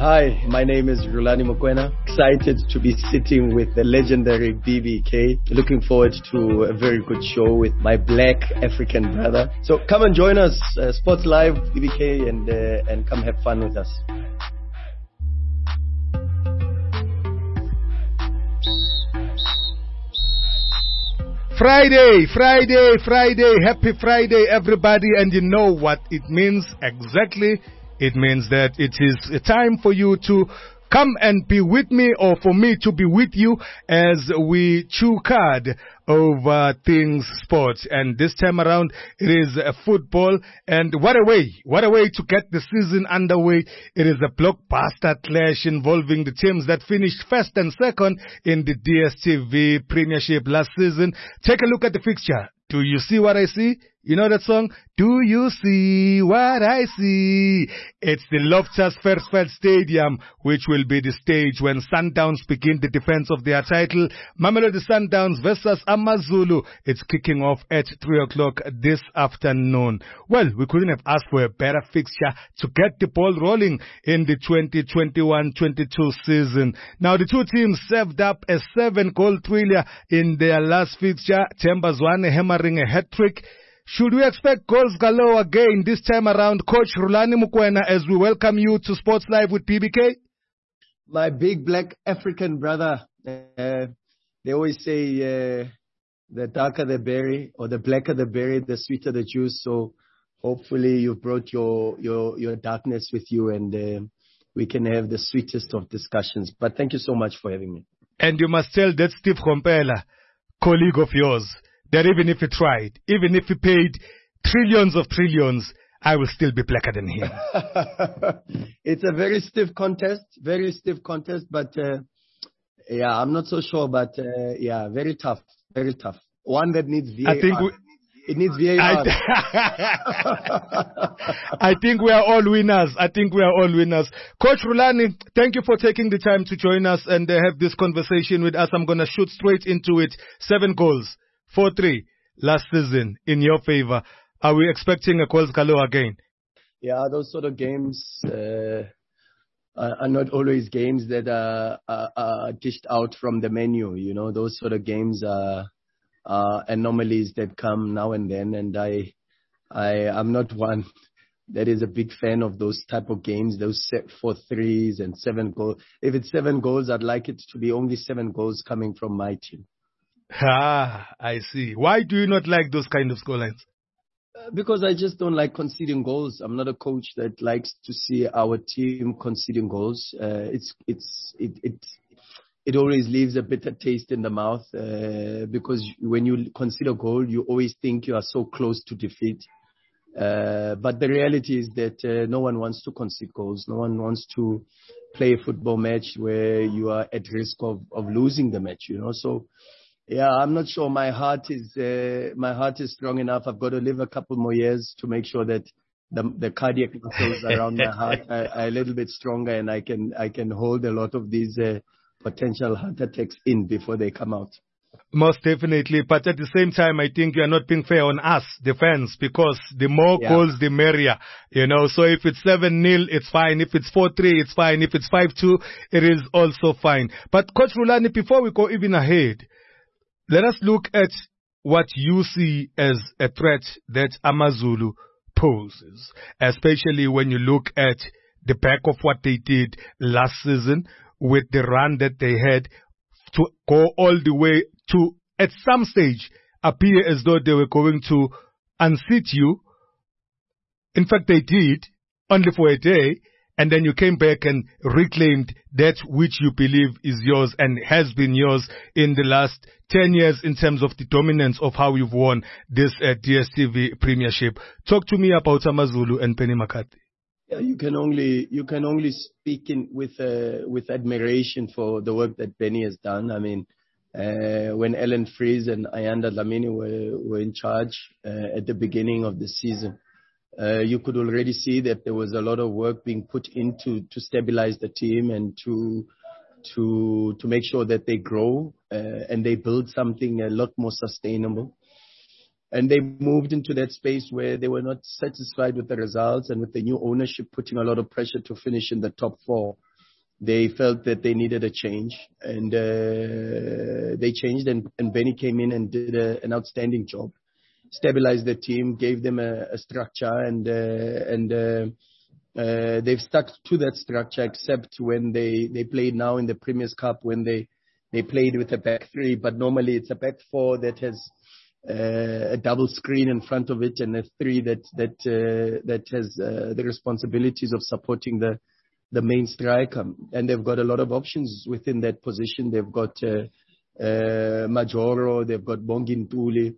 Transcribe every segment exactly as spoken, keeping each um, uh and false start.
Hi, my name is Rulani Mokwena. Excited to be sitting with the legendary B B K. Looking forward to a very good show with my black African brother. So come and join us, uh, Sports Live, B B K, and uh, and come have fun with us. Friday, Friday, Friday, happy Friday, everybody. And you know what it means exactly? It means that it is a time for you to come and be with me, or for me to be with you, as we chew card over things sports. And this time around, it is a football. And what a way, what a way to get the season underway. It is a blockbuster clash involving the teams that finished first and second in the D S T V Premiership last season. Take a look at the fixture. Do you see what I see? You know that song? Do you see what I see? It's the Loftus Versfeld Stadium, which will be the stage when Sundowns begin the defense of their title. Mamelodi Sundowns versus AmaZulu. It's kicking off at three o'clock this afternoon. Well, we couldn't have asked for a better fixture to get the ball rolling in the twenty twenty-one twenty-two season. Now, the two teams served up a seven-goal thriller in their last fixture. Themba Zwane hammering a hat-trick. Should we expect goals galore again this time around? Coach Rulani Mokwena, as we welcome you to Sports Live with P B K. My big black African brother, uh, they always say uh, the darker the berry, or the blacker the berry, the sweeter the juice. So hopefully you brought your, your, your darkness with you, and uh, we can have the sweetest of discussions. But thank you so much for having me. And you must tell that Steve Kompela, colleague of yours, that even if he tried, even if he paid trillions of trillions, I will still be blacker than him. It's a very stiff contest, very stiff contest, but uh, yeah, I'm not so sure, but uh, yeah, very tough, very tough. One that needs V A R. I think we, it needs V A R. I, I think we are all winners. I think we are all winners. Coach Rulani, thank you for taking the time to join us and uh, have this conversation with us. I'm going to shoot straight into it. Seven goals. four three last season in your favor. Are we expecting a goals galore again? Yeah, those sort of games uh, are, are not always games that are, are, are dished out from the menu. You know, those sort of games are, are anomalies that come now and then. And I, I, I'm not one that is a big fan of those type of games, those set four threes and seven goals. If it's seven goals, I'd like it to be only seven goals coming from my team. Ah, I see. Why do you not like those kind of scorelines? Uh, because I just don't like conceding goals. I'm not a coach that likes to see our team conceding goals. Uh, it's it's it, it it always leaves a bitter taste in the mouth uh, because when you concede a goal, you always think you are so close to defeat. Uh, but the reality is that uh, no one wants to concede goals. No one wants to play a football match where you are at risk of, of losing the match. You know, so. Yeah, I'm not sure my heart is uh, my heart is strong enough. I've got to live a couple more years to make sure that the, the cardiac muscles around my heart are, are a little bit stronger, and I can I can hold a lot of these uh, potential heart attacks in before they come out. Most definitely, but at the same time, I think you are not being fair on us, the fans, because the more yeah. goals, the merrier. You know, so if it's seven nil, it's fine. If it's four three, it's fine. If it's five two, it is also fine. But Coach Rulani, before we go even ahead, let us look at what you see as a threat that AmaZulu poses, especially when you look at the back of what they did last season with the run that they had to go all the way to, at some stage, appear as though they were going to unseat you. In fact, they did, only for a day. And then you came back and reclaimed that which you believe is yours and has been yours in the last ten years in terms of the dominance of how you've won this uh, D S T V Premiership. Talk to me about AmaZulu and Penny McCarthy. Yeah, you can only you can only speak in, with uh, with admiration for the work that Benny has done. I mean, uh, when Ellen Fries and Ayanda Dlamini were were in charge uh, at the beginning of the season. Uh, you could already see that there was a lot of work being put into to stabilize the team and to to to make sure that they grow uh, and they build something a lot more sustainable. And they moved into that space where they were not satisfied with the results, and with the new ownership putting a lot of pressure to finish in the top four. they felt that they needed a change, and uh, they changed, and, and Benny came in and did a, an outstanding job, stabilized the team, gave them a, a structure, and uh, and uh, uh, they've stuck to that structure, except when they, they played now in the Premier's Cup, when they, they played with a back three, but normally it's a back four that has uh, a double screen in front of it, and a three that that uh, that has uh, the responsibilities of supporting the the main striker, and they've got a lot of options within that position. They've got uh, uh, Majoro, they've got Bongi Ntuli,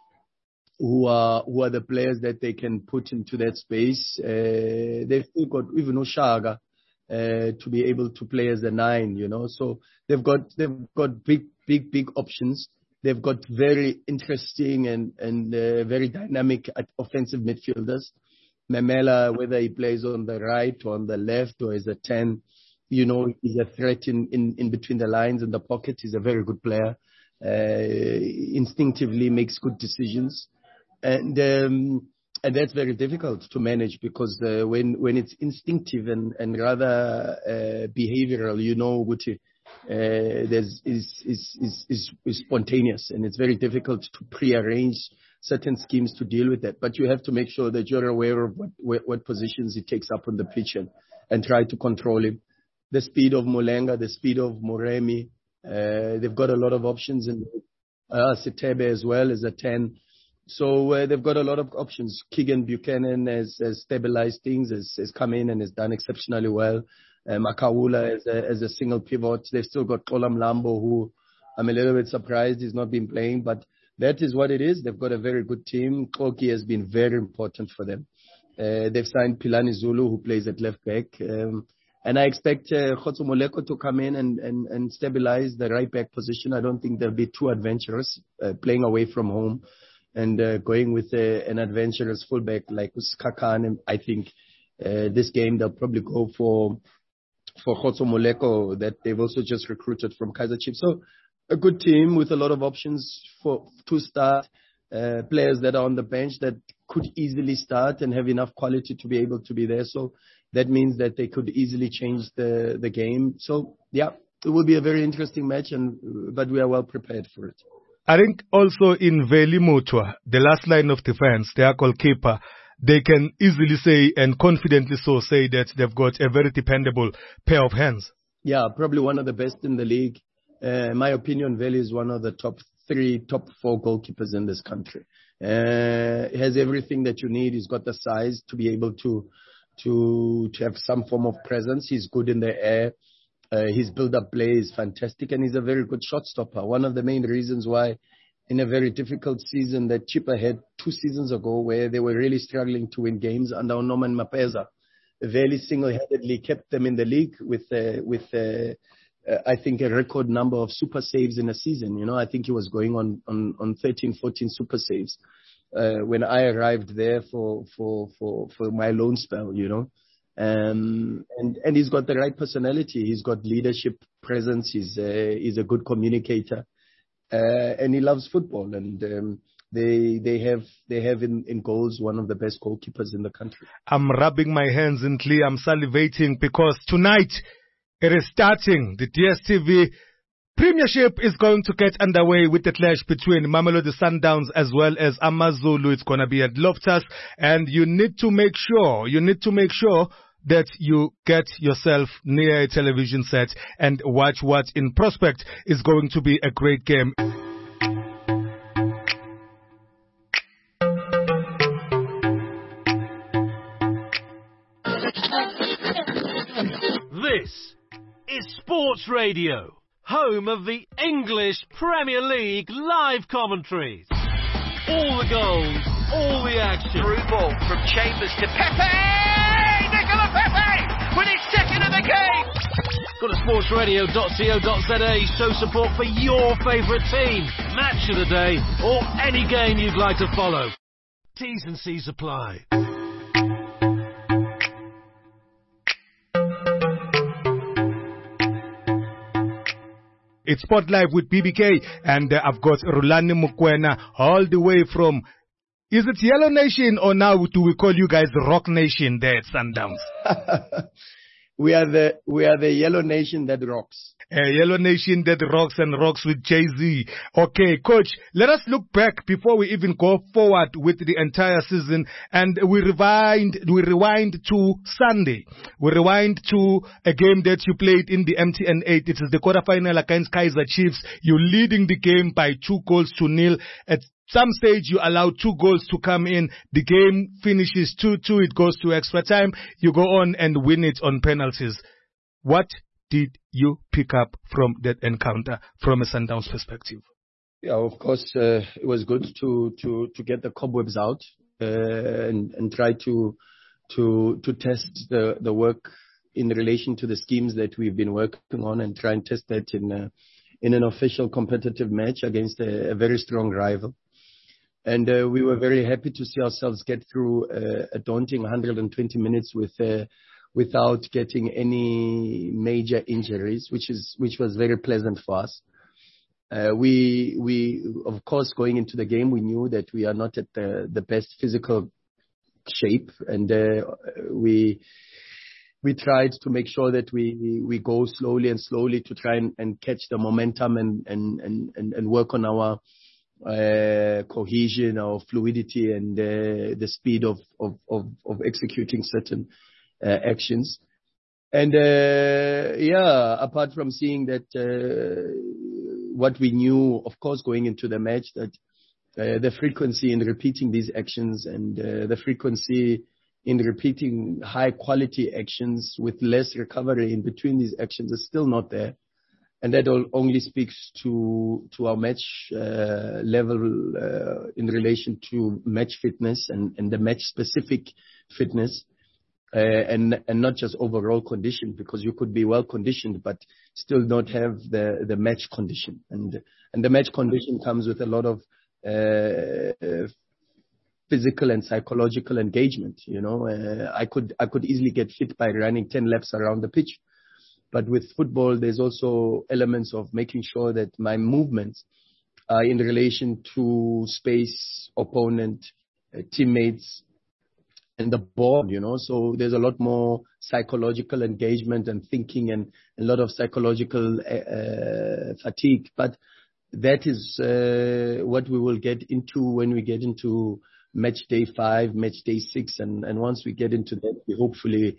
who are who are the players that they can put into that space. Uh, they've still got even Oshaga uh, to be able to play as a nine, you know. So they've got they've got big big big options. They've got very interesting and and uh, very dynamic offensive midfielders. Memela, whether he plays on the right or on the left or as a ten, you know, he's a threat in, in, in between the lines and the pocket. He's a very good player. Uh, instinctively makes good decisions. And um, and that's very difficult to manage, because uh, when when it's instinctive and, and rather uh, behavioral, you know, which uh, there's is is, is is is spontaneous, and it's very difficult to prearrange certain schemes to deal with that. But you have to make sure that you're aware of what, what, what positions he takes up on the pitch, and, and try to control him. The speed of Molenga, the speed of Moremi, uh, they've got a lot of options, and uh, Sitebe as well as a ten. So uh, they've got a lot of options. Keegan Buchanan has, has stabilized things, has, has come in and has done exceptionally well. Um, Akawula as a, as a single pivot. They've still got Kolam Lambo, who I'm a little bit surprised he's not been playing, but that is what it is. They've got a very good team. Koki has been very important for them. Uh, they've signed Pilani Zulu, who plays at left back. Um, and I expect uh, Khotso Moleko to come in and, and, and stabilize the right back position. I don't think they'll be too adventurous, uh, playing away from home and uh, going with uh, an adventurous fullback like Kakan. I think uh, this game they'll probably go for for Khotso Moleko, that they've also just recruited from Kaizer Chiefs. So a good team with a lot of options for to start, uh, players that are on the bench that could easily start and have enough quality to be able to be there. So that means that they could easily change the, the game. So, yeah, it will be a very interesting match, and but we are well prepared for it. I think also in Veli Mutwa, the last line of defense, their goalkeeper, they can easily say, and confidently so say, that they've got a very dependable pair of hands. Yeah, probably one of the best in the league. Uh, in my opinion, Veli is one of the top three, top four goalkeepers in this country. Uh, he has everything that you need. He's got the size to be able to to to have some form of presence. He's good in the air. Uh, his build-up play is fantastic, and he's a very good shot stopper. One of the main reasons why, in a very difficult season that Chippa had two seasons ago, where they were really struggling to win games under Norman Mapeza, Veli single-handedly kept them in the league with uh, with. Uh, Uh, I think a record number of super saves in a season. You know, I think he was going on, on, on thirteen, fourteen super saves uh, when I arrived there for, for, for, for my loan spell, you know. Um, and, and he's got the right personality. He's got leadership presence. He's, uh, he's a good communicator. Uh, and he loves football. And um, they, they have, they have in, in goals one of the best goalkeepers in the country. I'm rubbing my hands in glee. I'm salivating, because tonight, it is starting. The D S T V Premiership is going to get underway with the clash between Mamelodi Sundowns as well as Amazulu. It's going to be at Loftus, and you need to make sure, you need to make sure that you get yourself near a television set and watch what in prospect is going to be a great game. This is Sports Radio, home of the English Premier League live commentaries. All the goals, all the action. Through ball from Chambers to Pepe! Nicola Pepe with his second of the game! Go to sports radio dot co dot za, show support for your favourite team, match of the day, or any game you'd like to follow. T's and C's apply. It's Sport Live with B B K, and uh, I've got Rulani Mukwena all the way from, is it Yellow Nation, or now do we call you guys Rock Nation there at Sundowns? We are the we are the yellow nation that rocks. A yellow nation that rocks and rocks with Jay-Z. Okay, coach, let us look back before we even go forward with the entire season, and we rewind we rewind to Sunday. We rewind to a game that you played in the M T N eight. It is the quarterfinal against Kaizer Chiefs. You're leading the game by two goals to nil. At some stage, you allow two goals to come in. The game finishes two two. It goes to extra time. You go on and win it on penalties. What did you pick up from that encounter from a Sundowns perspective? Yeah, of course, uh, it was good to, to, to get the cobwebs out uh, and, and try to to to test the, the work in relation to the schemes that we've been working on, and try and test that in a, in an official competitive match against a, a very strong rival. And uh, we were very happy to see ourselves get through uh, a daunting one hundred twenty minutes with uh, without getting any major injuries, which is which was very pleasant for us. Uh, we we of course, going into the game, we knew that we are not at the, the best physical shape, and uh, we we tried to make sure that we we go slowly and slowly to try and, and catch the momentum and and, and, and work on our Uh, cohesion or fluidity and uh, the speed of, of, of, of executing certain uh, actions. And uh, yeah, apart from seeing that uh, what we knew, of course, going into the match, that uh, the frequency in repeating these actions and uh, the frequency in repeating high quality actions with less recovery in between these actions is still not there. And that only speaks to to our match uh, level uh, in relation to match fitness and, and the match-specific fitness, uh, and and not just overall condition, because you could be well conditioned but still not have the, the match condition. And and the match condition comes with a lot of uh, physical and psychological engagement. You know, uh, I could I could easily get fit by running ten laps around the pitch. But with football, there's also elements of making sure that my movements are in relation to space, opponent, uh, teammates, and the ball, you know. So there's a lot more psychological engagement and thinking, and a lot of psychological uh, fatigue. But that is uh, what we will get into when we get into match day five, match day six. And, and once we get into that, we hopefully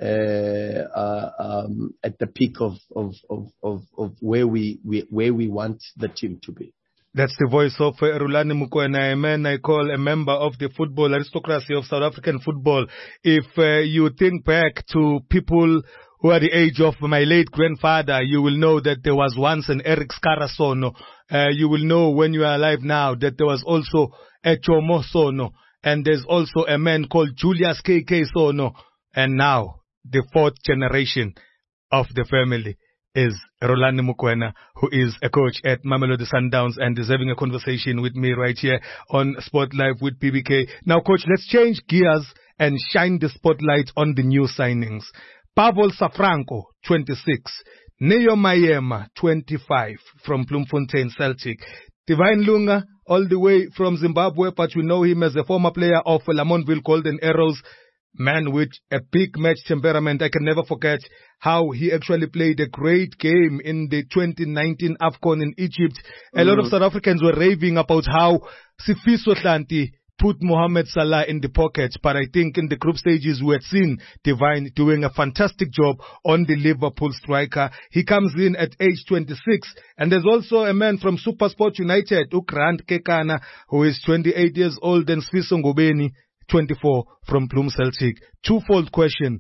Uh, uh, um, at the peak of of, of, of, of where we, we where we want the team to be. That's the voice of uh, Rulani Mokoena, a man I call a member of the football aristocracy of South African football. If uh, you think back to people who are the age of my late grandfather, you will know that there was once an Eric Scarasono. Uh, you will know when you are alive now that there was also a Chomo Sono, and there's also a man called Julius K K Sono, and now the fourth generation of the family is Rulani Mokoena, who is a coach at Mamelodi Sundowns and is having a conversation with me right here on Sport Live with P B K. Now, coach, let's change gears and shine the spotlight on the new signings. Pavol Safranco, twenty-six. Neo Mayema, twenty-five, from Bloemfontein Celtic. Divine Lunga, all the way from Zimbabwe, but we know him as a former player of Lamontville Golden Arrows. Man with a big match temperament. I can never forget how he actually played a great game in the twenty nineteen AFCON in Egypt. A mm. lot of South Africans were raving about how Sifiso Hlanti put Mohamed Salah in the pocket, but I think in the group stages we had seen Divine doing a fantastic job on the Liverpool striker. He comes in at age twenty-six, and there's also a man from SuperSport United, Grant Kekana, who is twenty-eight years old, and Sfiso Ngobeni, twenty-four, from Bloem Celtic. Twofold question.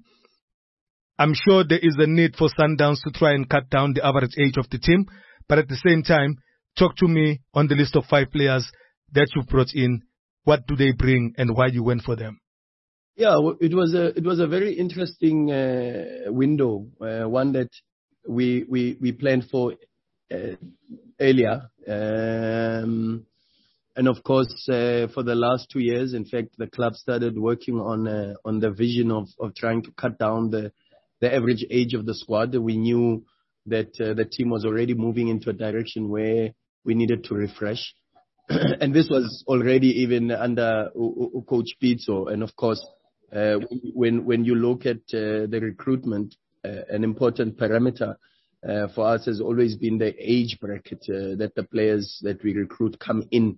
I'm sure there is a need for Sundowns to try and cut down the average age of the team, but at the same time, talk to me on the list of five players that you've brought in. What do they bring and why you went for them? Yeah, it was a it was a very interesting uh, window, uh, one that we we we planned for uh, earlier. Um, And of course, uh, for the last two years, in fact, the club started working on uh, on the vision of, of trying to cut down the, the average age of the squad. We knew that uh, the team was already moving into a direction where we needed to refresh. And this was already even under uh, Coach Pitso. And of course, uh, when when you look at uh, the recruitment uh, an important parameter uh, for us has always been the age bracket uh, that the players that we recruit come in.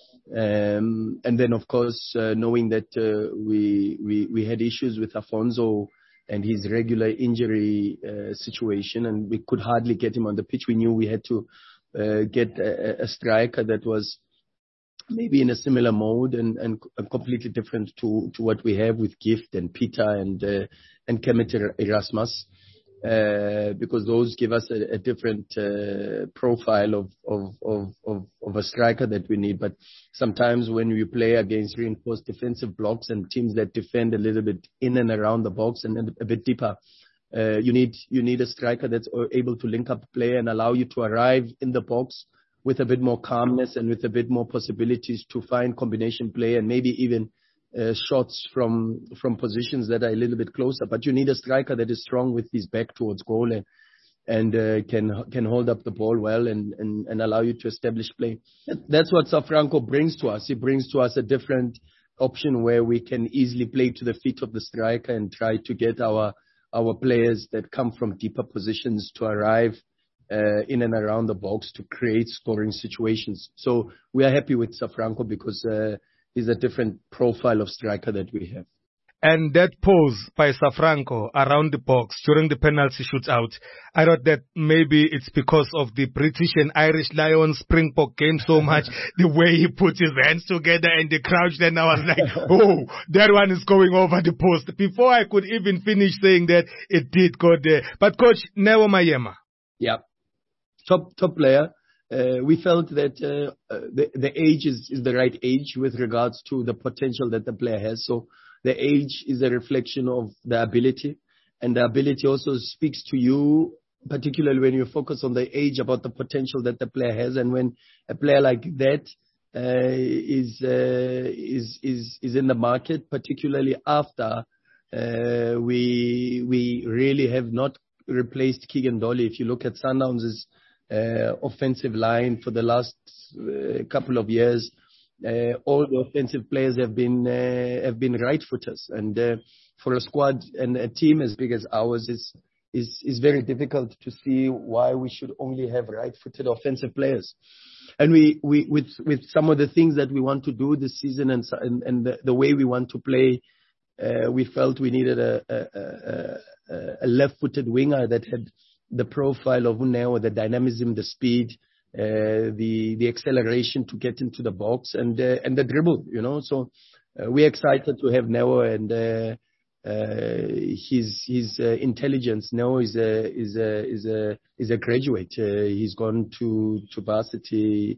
Um, and then, of course, uh, knowing that uh, we, we we had issues with Afonso and his regular injury uh, situation, and we could hardly get him on the pitch. We knew we had to uh, get a, a striker that was maybe in a similar mode and, and completely different to, to what we have with Gift and Peter and uh, and Kemet Erasmus. Uh, because those give us a, a different uh, profile of, of, of, of, of a striker that we need. But sometimes when you play against reinforced defensive blocks and teams that defend a little bit in and around the box and a bit deeper, uh, you need you need a striker that's able to link up play and allow you to arrive in the box with a bit more calmness and with a bit more possibilities to find combination play and maybe even Uh, shots from from positions that are a little bit closer. But you need a striker that is strong with his back towards goal and, and uh, can can hold up the ball well and, and, and allow you to establish play. That's what Safranco brings to us. He brings to us a different option where we can easily play to the feet of the striker and try to get our our players that come from deeper positions to arrive uh, in and around the box to create scoring situations. So we are happy with Safranco because uh, is a different profile of striker that we have. And that pose by Safranco around the box during the penalty shootout, I thought that maybe it's because of the British and Irish Lions Springbok game so much, the way he put his hands together and the crouch, then I was like, oh, that one is going over the post. Before I could even finish saying that, it did go there. But Coach, Neo Maema. Yeah, top, top player. Uh, we felt that uh, uh, the, the age is, is the right age with regards to the potential that the player has. So the age is a reflection of the ability, and the ability also speaks to you, particularly when you focus on the age, about the potential that the player has. And when a player like that uh, is, uh, is is is in the market, particularly after uh, we we really have not replaced Keegan Dolly. If you look at Sundowns' Uh, offensive line for the last uh, couple of years, uh, all the offensive players have been uh, have been right footers, and uh, for a squad and a team as big as ours, is is is very difficult to see why we should only have right footed offensive players. And we, we with with some of the things that we want to do this season and and, and the, the way we want to play, uh, we felt we needed a a, a, a left footed winger that had the profile of Neo, the dynamism, the speed, uh, the the acceleration to get into the box, and uh, and the dribble, you know. So uh, we're excited to have Neo and uh, uh, his his uh, intelligence. Neo is a is a is a is a graduate. Uh, he's gone to to varsity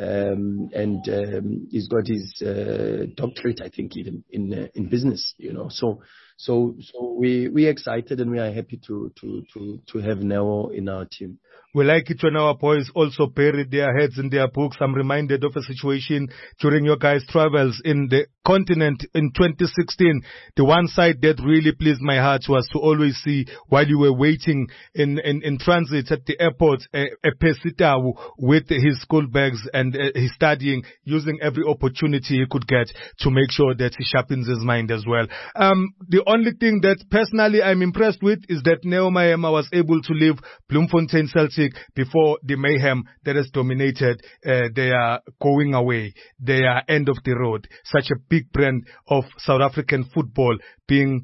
um, and um, he's got his uh, doctorate, I think, even in uh, in business, you know. So. So, so we we excited and we are happy to to to to have Neo in our team. We like it when our boys also bury their heads in their books. I'm reminded of a situation during your guys' travels in the continent in twenty sixteen. The one side that really pleased my heart was to always see, while you were waiting in, in, in transit at the airport, a, a Pesitau with his school bags and uh, he's studying, using every opportunity he could get to make sure that he sharpens his mind as well. Um, the only thing that personally I'm impressed with is that Neo Maema was able to leave Bloemfontein Celtic before the mayhem that has dominated uh, their going away, their end of the road. Such a big brand of South African football being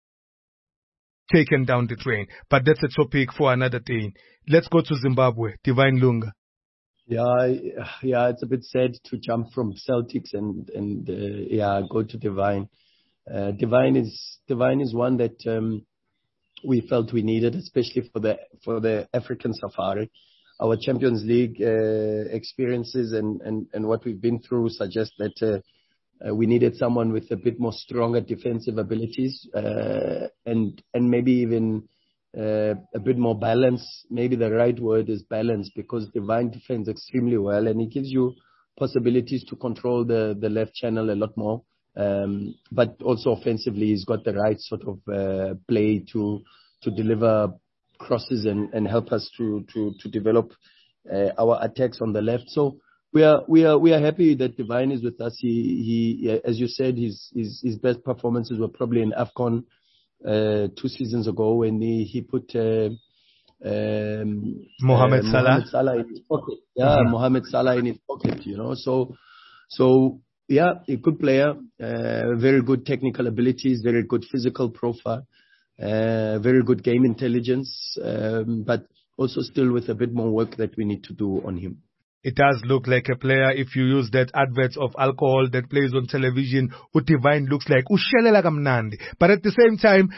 taken down the drain. But that's a topic for another day. Let's go to Zimbabwe. Divine Lunga. Yeah, yeah, it's a bit sad to jump from Celtics and and uh, yeah, go to Divine. Uh, Divine is Divine is one that um, we felt we needed, especially for the for the African safari. Our Champions League uh, experiences and, and, and what we've been through suggest that uh, uh, we needed someone with a bit more stronger defensive abilities uh, and and maybe even uh, a bit more balance. Maybe the right word is balance, because Divine defends extremely well and it gives you possibilities to control the, the left channel a lot more. Um, but also offensively, he's got the right sort of uh, play to to deliver crosses and, and help us to to to develop uh, our attacks on the left. So we are we are we are happy that Divine is with us. He he, as you said, his his, his best performances were probably in AFCON. uh, two seasons ago when he, he put uh, um, Mohamed uh, Salah. Mohamed Salah in his pocket. Yeah, Mm-hmm. Mohamed Salah in his pocket, you know. So, so yeah, a good player, uh, very good technical abilities, very good physical profile, uh, very good game intelligence, um, but also still with a bit more work that we need to do on him. It does look like a player. If you use that advert of alcohol that plays on television, Utivine looks like Ushelela Kamnandi. But at the same time,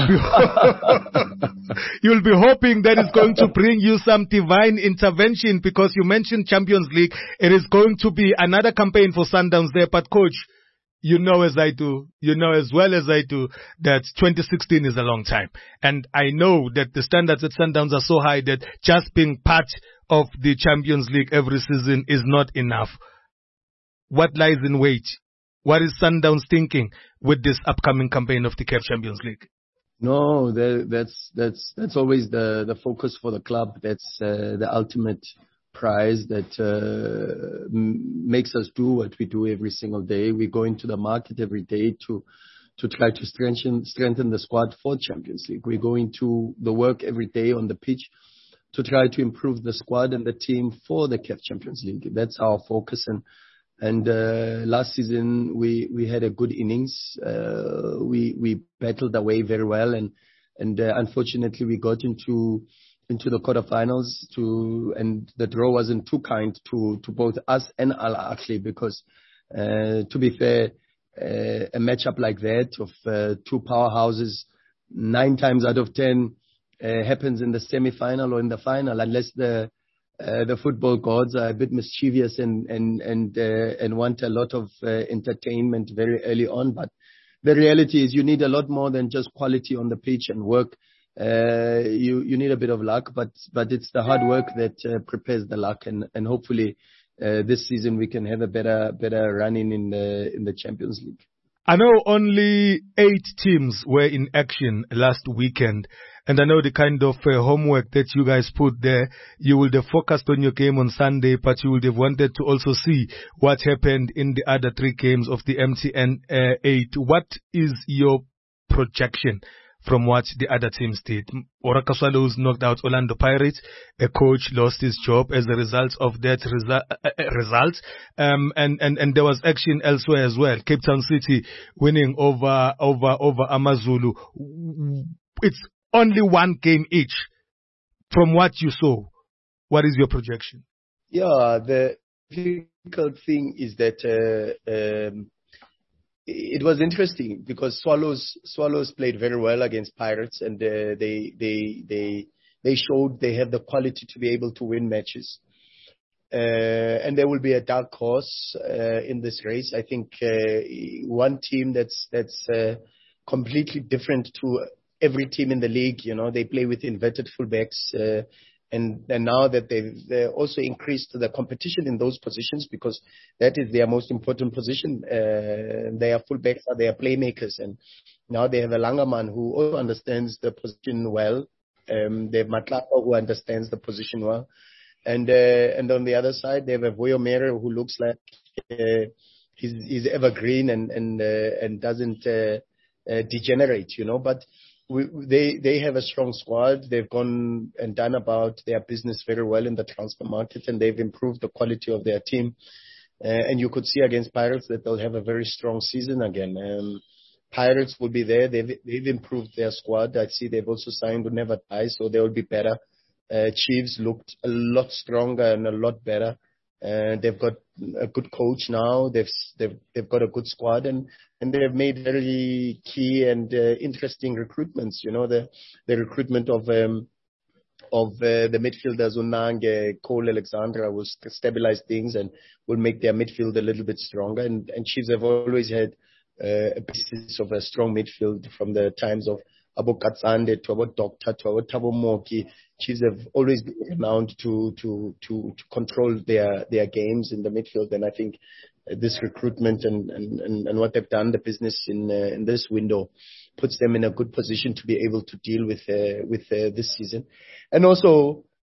you'll be hoping that it's going to bring you some divine intervention, because you mentioned Champions League. It is going to be another campaign for Sundowns there. But coach, you know as I do, you know as well as I do, that twenty sixteen is a long time. And I know that the standards at Sundowns are so high that just being part of the Champions League every season is not enough. What lies in wait? What is Sundowns thinking with this upcoming campaign of the C A F Champions League? No, the, that's that's that's always the, the focus for the club. That's uh, the ultimate prize that uh, m- makes us do what we do every single day. We go into the market every day to to try to strengthen strengthen the squad for Champions League. We go into the work every day on the pitch to try to improve the squad and the team for the C A F Champions League. That's our focus. And and uh, last season we, we had a good innings. Uh, we we battled away very well, and and uh, unfortunately we got into into the quarterfinals to, and the draw wasn't too kind to to both us and Al Ahly, because uh, to be fair, uh, a matchup like that of uh, two powerhouses, nine times out of ten. Uh, happens in the semi-final or in the final, unless the uh, the football gods are a bit mischievous and and and uh, and want a lot of uh, entertainment very early on. But the reality is, you need a lot more than just quality on the pitch and work. Uh, you you need a bit of luck, but but it's the hard work that uh, prepares the luck, and and hopefully uh, this season we can have a better better running in the in the Champions League. I know only eight teams were in action last weekend, and I know the kind of uh, homework that you guys put there. You would have focused on your game on Sunday, but you would have wanted to also see what happened in the other three games of the M T N uh, eight. What is your projection from what the other teams did? Orlando Swallows knocked out Orlando Pirates. A coach lost his job as a result of that resu- uh, result. Um, and, and, and there was action elsewhere as well. Cape Town City winning over, over, over Amazulu. It's only one game each. From what you saw, what is your projection? Yeah, the difficult thing is that, uh, um, it was interesting because Swallows Swallows played very well against Pirates, and uh, they they they they showed they have the quality to be able to win matches. Uh, and there will be a dark horse uh, in this race. I think uh, one team that's that's uh, completely different to every team in the league. You know, they play with inverted fullbacks. Uh, And, and now that they've, they've also increased the competition in those positions, because that is their most important position. Uh, their fullbacks are their playmakers. And now they have a Langerman who also understands the position well. Um, they have Matlapa who understands the position well. And, uh, and on the other side, they have a Voyomere who looks like uh, he's, he's evergreen and, and, uh, and doesn't uh, uh, degenerate, you know. But We, they they have a strong squad. They've gone and done about their business very well in the transfer market, and they've improved the quality of their team. Uh, and you could see against Pirates that they'll have a very strong season again. Um, Pirates will be there. They've they've improved their squad. I see they've also signed Who Never Die, so they will be better. Uh, Chiefs looked a lot stronger and a lot better. Uh, they've got a good coach now. They've they've they've got a good squad, and and they have made very key and uh, interesting recruitments. You know, the the recruitment of um, of uh, the midfielders Unange, Cole Alexandra will stabilize things and will make their midfield a little bit stronger. And and Chiefs have always had uh, a basis of a strong midfield from the times of Abo Katsande to Abo Doctor to Abo Thabo Moki. Chiefs have always been renowned to, to, to, to control their, their games in the midfield. And I think uh, this recruitment and, and, and, and what they've done, the business in, uh, in this window, puts them in a good position to be able to deal with, uh, with uh, this season. And also,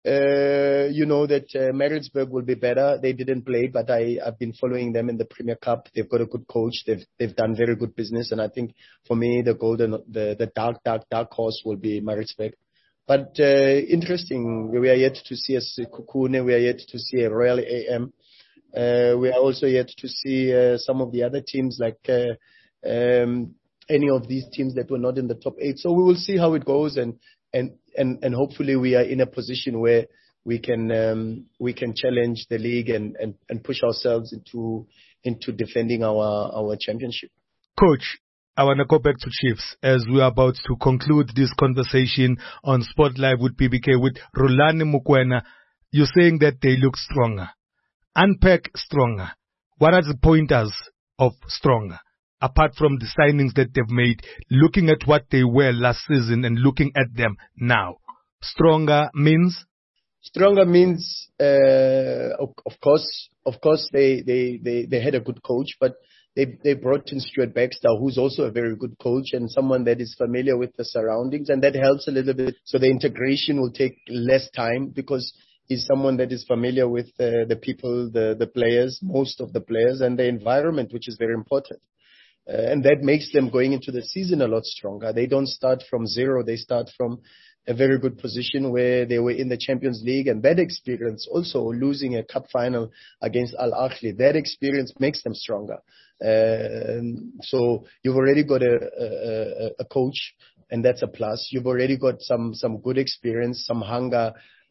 Uh, you know that uh, Maritzburg will be better. They didn't play, but I, I've been following them in the Premier Cup. They've got a good coach. They've they've done very good business, and I think for me, the golden, the the dark, dark, dark horse will be Maritzburg. But uh, interesting, we are yet to see a Sekhukhune. We are yet to see a Royal A M. Uh, we are also yet to see uh, some of the other teams, like uh, um, any of these teams that were not in the top eight. So we will see how it goes, and and and, and hopefully we are in a position where we can um, we can challenge the league and, and, and push ourselves into into defending our our championship. Coach, I want to go back to Chiefs as we are about to conclude this conversation on Sport Live with P B K with Rhulani Mokoena. You're saying that they look stronger. Unpack stronger. What are the pointers of stronger? Apart from the signings that they've made, looking at what they were last season and looking at them now. Stronger means? Stronger means, uh, of, of course, of course they, they, they, they had a good coach, but they, they brought in Stuart Baxter, who's also a very good coach and someone that is familiar with the surroundings, and that helps a little bit. So the integration will take less time because he's someone that is familiar with uh, the people, the, the players, most of the players, and the environment, which is very important. Uh, and that makes them going into the season a lot stronger. They don't start from zero. They start from a very good position where they were in the Champions League. And that experience, also losing a cup final against Al Ahly, that experience makes them stronger. Uh, so you've already got a, a, a coach, and that's a plus. You've already got some, some good experience, some hunger,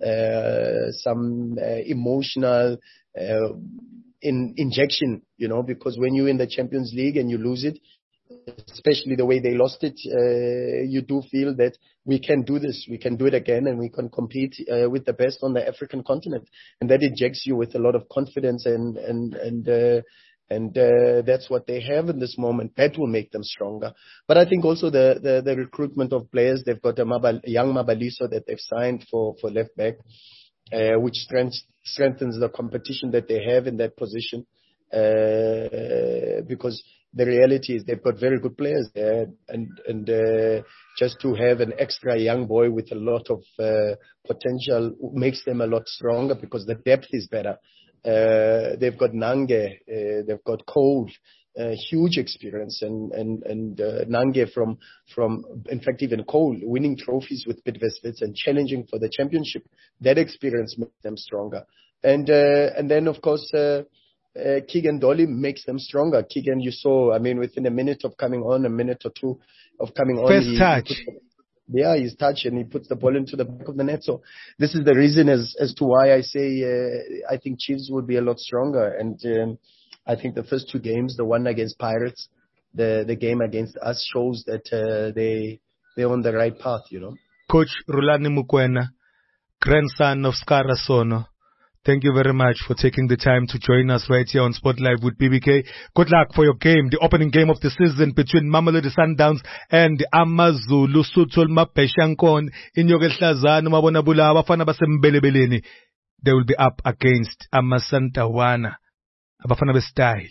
uh, some uh, emotional uh, in injection, you know, because when you're in the Champions League and you lose it, especially the way they lost it, uh, you do feel that we can do this, we can do it again, and we can compete uh, with the best on the African continent. And that injects you with a lot of confidence, and and and uh, and uh, that's what they have in this moment. That will make them stronger. But I think also the the, the recruitment of players. They've got a, Mabal, a young Mabaliso that they've signed for for left back, uh, which strengthens strengthens the competition that they have in that position. Uh, because the reality is they've got very good players there, and and uh, just to have an extra young boy with a lot of uh, potential makes them a lot stronger because the depth is better. Uh, they've got Nange, uh, they've got Cole, uh, huge experience, and and and uh, Nange from from in fact even Cole winning trophies with Bidvest and challenging for the championship. That experience makes them stronger, and uh, and then of course. Uh, Uh, Keegan Dolly makes them stronger. Keegan, you saw, I mean, within a minute of coming on, a minute or two of coming on. First he, touch. He puts, yeah, he's touch and he puts the ball into the back of the net. So this is the reason as, as to why I say uh, I think Chiefs will be a lot stronger. And um, I think the first two games, the one against Pirates, the, the game against us, shows that uh, they, they're on the right path, you know. Coach Rhulani Mokoena, grandson of Skara Sono. Thank you very much for taking the time to join us right here on Sport Live with P B K. Good luck for your game, the opening game of the season between Mamelodi Sundowns and AmaZulu Sutul Mapeshankon in Yogehlazana Mabona Bulawa Abafana basembelebeleni. They will be up against Amasantawana, Abafana Bestyle,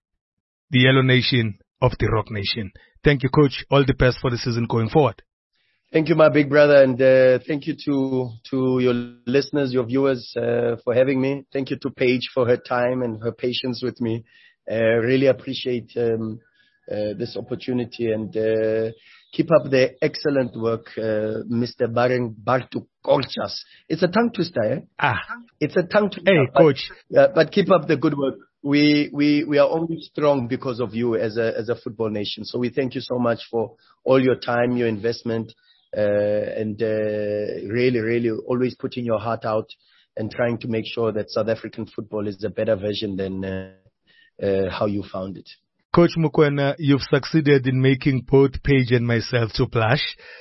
the Yellow Nation of the Rock Nation. Thank you, Coach. All the best for the season going forward. Thank you, my big brother, and uh, thank you to to your listeners, your viewers, uh, for having me. Thank you to Paige for her time and her patience with me. Uh, really appreciate um, uh, this opportunity, and uh, keep up the excellent work, uh, Mister Bareng Bartu Kolchas. It's a tongue twister, eh? Ah, it's a tongue twister. Hey, but, Coach. Uh, but keep up the good work. We we we are only strong because of you as a as a football nation. So we thank you so much for all your time, your investment. Uh, and uh, really, really always putting your heart out and trying to make sure that South African football is a better version than uh, uh, how you found it. Coach Mokoena, you've succeeded in making both Paige and myself to blush.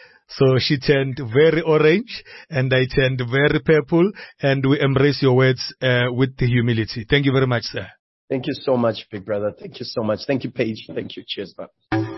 So she turned very orange and I turned very purple, and we embrace your words uh, with the humility. Thank you very much, sir. Thank you so much, big brother. Thank you so much. Thank you, Paige. Thank you. Cheers, man.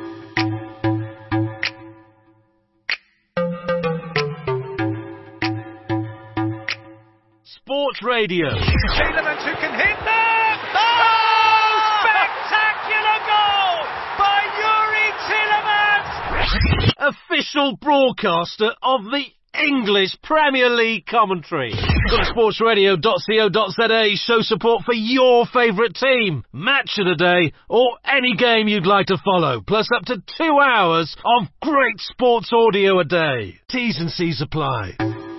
Sports Radio. Tielemans who can hit that! Oh! Spectacular goal by Yuri Tielemans! Official broadcaster of the English Premier League commentary. Go to sports radio dot co dot za, show support for your favourite team, match of the day, or any game you'd like to follow, plus up to two hours of great sports audio a day. T's and C's apply.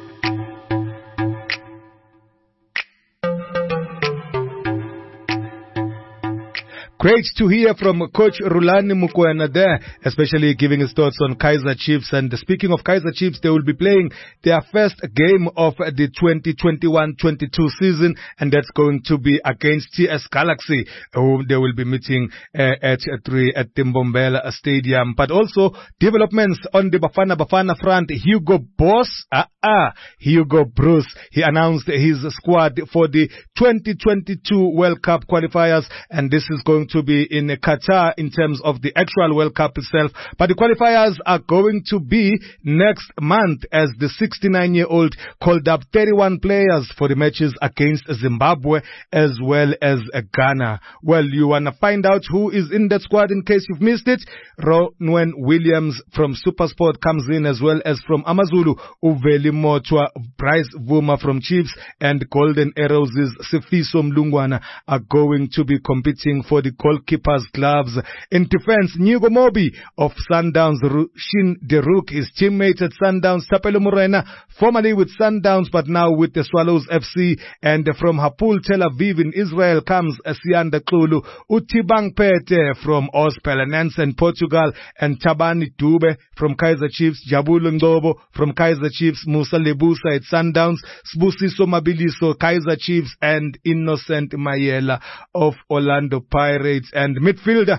Great to hear from Coach Rulani Mokoena there, especially giving his thoughts on Kaizer Chiefs. And speaking of Kaizer Chiefs, they will be playing their first game of the twenty twenty-one twenty-two season, and that's going to be against T S Galaxy, whom they will be meeting uh, at three at the Mbombela Stadium. But also developments on the Bafana Bafana front. Hugo Boss, ah, ah, Hugo Bruce, he announced his squad for the twenty twenty-two World Cup qualifiers, and this is going to be in Qatar in terms of the actual World Cup itself. But the qualifiers are going to be next month, as the sixty-nine-year-old called up thirty-one players for the matches against Zimbabwe as well as Ghana. Well, you want to find out who is in that squad in case you've missed it? Ronwen Williams from SuperSport comes in, as well as from Amazulu, Uveli Motwa, Bryce Vuma from Chiefs, and Golden Arrows' Sifiso Mlungwana are going to be competing for the goalkeeper's gloves. In defense, Nyugo Mobi of Sundowns, Rushin Deruk, his teammate at Sundowns, Tapelo Morena, formerly with Sundowns but now with the Swallows F C. And from Hapul Tel Aviv in Israel comes Sianda Klulu, Utibang Pete from Ospelenense in Portugal, and Tabani Dube from Kaizer Chiefs, Jabulu Ngobo from Kaizer Chiefs, Musa Lebusa at Sundowns, Sbusiso Mabiliso, Kaizer Chiefs, and Innocent Mayela of Orlando Pirates. And midfielder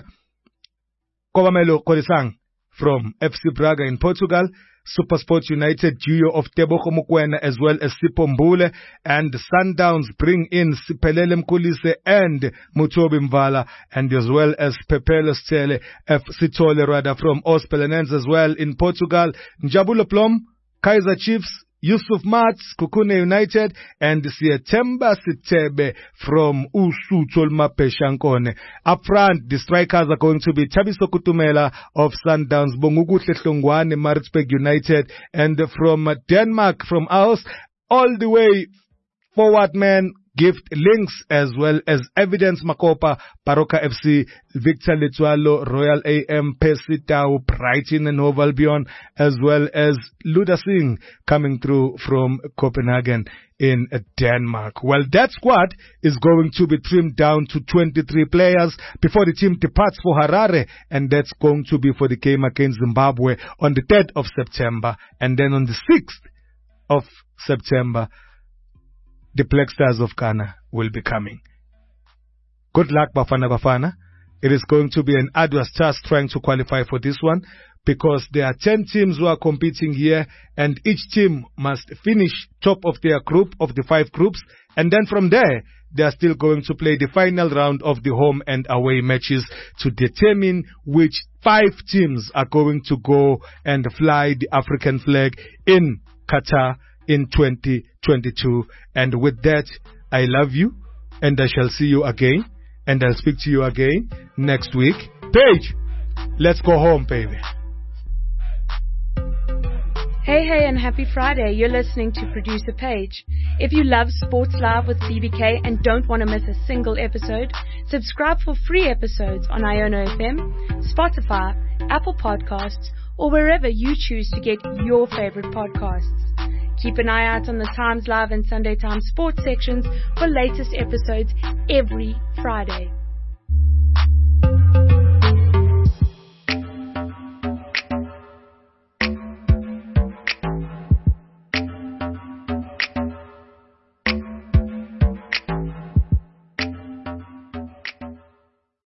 Kobamelo Kodisang from F C Braga in Portugal, SuperSport United duo of Tebogo Mokoena as well as Sipho Mbule, and Sundowns bring in Siphelele Mkhulise and Mutobi Mvala, and as well as Pepele Stele F Sithole Rada from Ospelenense as well in Portugal, Njabulo Plom, Kaizer Chiefs, Yusuf Mats, Kukune United, and Siatemba Sitebe from Usutol Mapeshankone. Up front, the strikers are going to be Tabiso Kutumela of Sundowns, Bongugutle Hlongwane, Maritzburg United, and from Denmark, from Aarhus, all the way forward man, Gift Links, as well as Evidence Makopa, Baroka F C, Victor Litualo, Royal A M, Pesitao, Brighton and Hove Albion, as well as Luda Singh coming through from Copenhagen in Denmark. Well, that squad is going to be trimmed down to twenty-three players before the team departs for Harare, and that's going to be for the game against Zimbabwe on the third of September, and then on the sixth of September, the Black Stars of Ghana will be coming. Good luck, Bafana Bafana. It is going to be an arduous task trying to qualify for this one, because there are ten teams who are competing here, and each team must finish top of their group, of the five groups, and then from there, they are still going to play the final round of the home and away matches to determine which five teams are going to go and fly the African flag in Qatar in twenty twenty-two. And with that, I love you, and I shall see you again, and I'll speak to you again next week. Paige, let's go home, baby. Hey, hey, and happy Friday. You're listening to Producer Paige. If you love Sports Live with C B K and don't want to miss a single episode, subscribe for free episodes on Iono F M, Spotify, Apple Podcasts, or wherever you choose to get your favorite podcasts. Keep an eye out on the Times Live and Sunday Times sports sections for latest episodes every Friday.